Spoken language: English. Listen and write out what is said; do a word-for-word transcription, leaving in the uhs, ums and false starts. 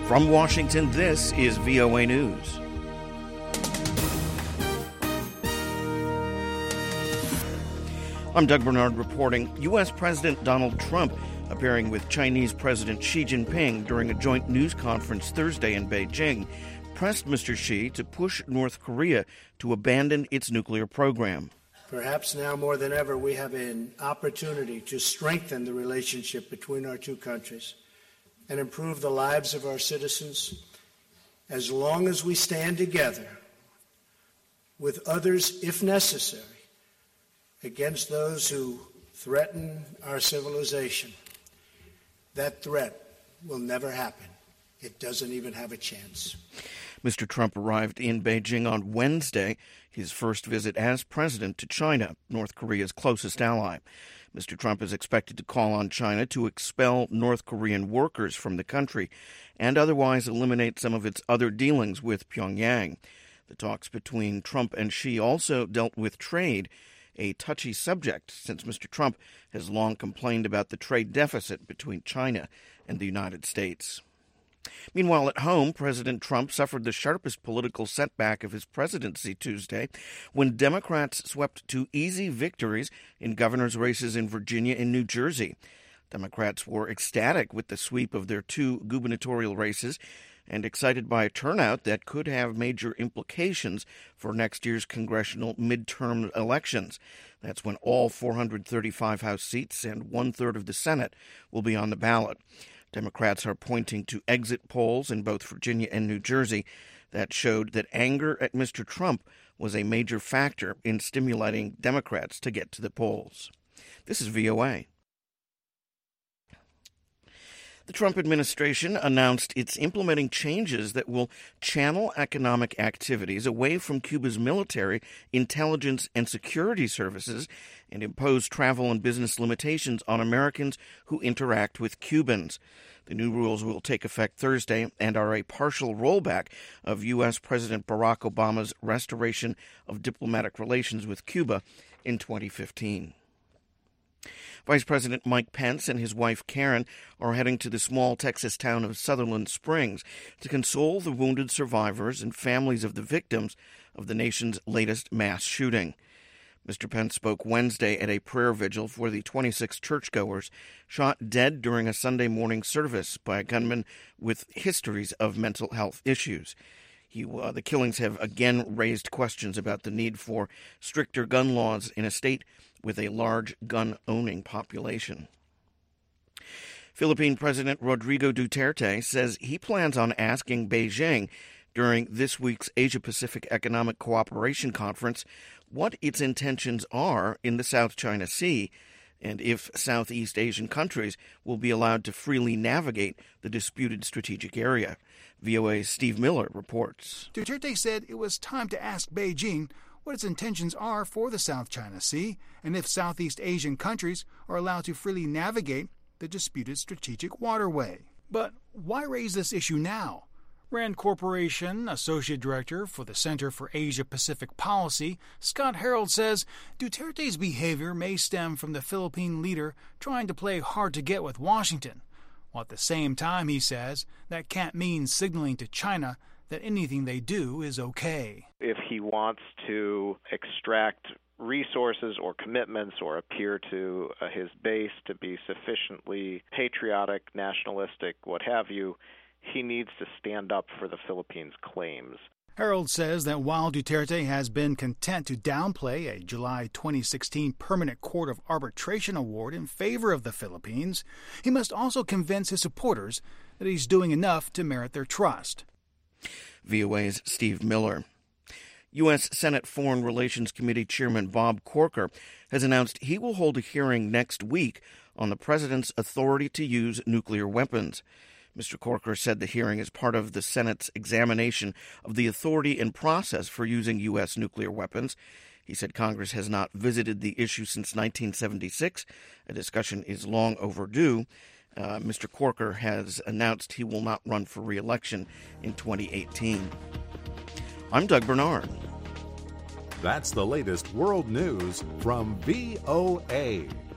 From Washington, this is V O A News. I'm Doug Bernard reporting. U S. President Donald Trump appearing with Chinese President Xi Jinping during a joint news conference Thursday in Beijing pressed Mister Xi to push North Korea to abandon its nuclear program. Perhaps now more than ever, we have an opportunity to strengthen the relationship between our two countries and improve the lives of our citizens as long as we stand together with others, if necessary, against those who threaten our civilization. That threat will never happen. It doesn't even have a chance. Mister Trump arrived in Beijing on Wednesday, his first visit as president to China, North Korea's closest ally. Mister Trump is expected to call on China to expel North Korean workers from the country and otherwise eliminate some of its other dealings with Pyongyang. The talks between Trump and Xi also dealt with trade, a touchy subject since Mister Trump has long complained about the trade deficit between China and the United States. Meanwhile, at home, President Trump suffered the sharpest political setback of his presidency Tuesday when Democrats swept two easy victories in governor's races in Virginia and New Jersey. Democrats were ecstatic with the sweep of their two gubernatorial races and excited by a turnout that could have major implications for next year's congressional midterm elections. That's when all four hundred thirty-five House seats and one-third of the Senate will be on the ballot. Democrats are pointing to exit polls in both Virginia and New Jersey that showed that anger at Mister Trump was a major factor in stimulating Democrats to get to the polls. This is V O A. The Trump administration announced it's implementing changes that will channel economic activities away from Cuba's military, intelligence, and security services and impose travel and business limitations on Americans who interact with Cubans. The new rules will take effect Thursday and are a partial rollback of U S. President Barack Obama's restoration of diplomatic relations with Cuba in twenty fifteen. Vice President Mike Pence and his wife Karen are heading to the small Texas town of Sutherland Springs to console the wounded survivors and families of the victims of the nation's latest mass shooting. Mister Pence spoke Wednesday at a prayer vigil for the twenty-six churchgoers shot dead during a Sunday morning service by a gunman with histories of mental health issues. He, uh, the killings have again raised questions about the need for stricter gun laws in a state with a large gun-owning population. Philippine President Rodrigo Duterte says he plans on asking Beijing during this week's Asia-Pacific Economic Cooperation Conference what its intentions are in the South China Sea and if Southeast Asian countries will be allowed to freely navigate the disputed strategic area. V O A's Steve Miller reports. Duterte said it was time to ask Beijing what its intentions are for the South China Sea and if Southeast Asian countries are allowed to freely navigate the disputed strategic waterway. But why raise this issue now? Rand Corporation Associate Director for the Center for Asia-Pacific Policy, Scott Harold, says Duterte's behavior may stem from the Philippine leader trying to play hard to get with Washington, while at the same time, he says, that can't mean signaling to China that anything they do is okay. If he wants to extract resources or commitments or appear to uh, his base to be sufficiently patriotic, nationalistic, what have you, he needs to stand up for the Philippines' claims. Harold says that while Duterte has been content to downplay a July twenty sixteen Permanent Court of Arbitration award in favor of the Philippines, he must also convince his supporters that he's doing enough to merit their trust. V O A's Steve Miller. U S. Senate Foreign Relations Committee Chairman Bob Corker has announced he will hold a hearing next week on the president's authority to use nuclear weapons. Mister Corker said the hearing is part of the Senate's examination of the authority and process for using U S nuclear weapons. He said Congress has not visited the issue since nineteen seventy-six. A discussion is long overdue. Uh, Mister Corker has announced he will not run for re-election in twenty eighteen. I'm Doug Bernard. That's the latest world news from V O A.